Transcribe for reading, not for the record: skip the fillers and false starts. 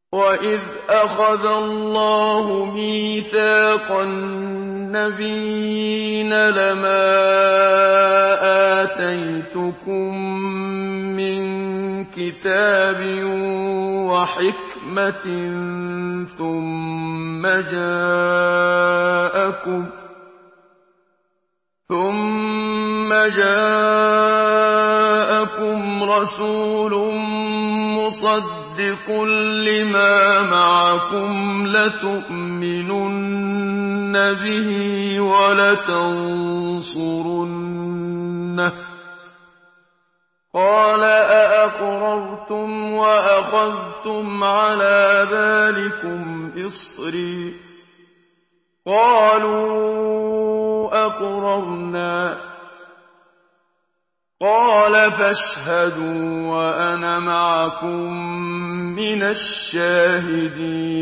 وَإِذْ أَخَذَ اللَّهُ مِيثَاقَ النَّبِيِّينَ لَمَا آتَيْتُكُم مِّن كِتَابٍ وَحِكْمَةٍ ثُمَّ جَاءَكُمْ رَسُولٌ مُّصَدِّقٌ لِّمَا مَعَكُمْ لَتُؤْمِنُنَّ بِهِ وَلَتَنصُرُنَّهُ ۚ قَالَ أَأَقْرَرْتُمْ وَأَخَذْتُمْ عَلَىٰ ذَٰلِكُمْ إِصْرِي ۖ قَالُوا أَقْرَرْنَا ۚ قَالَ فَاشْهَدُوا وَأَنَا مَعَكُم مِّنَ الشَّاهِدِينَ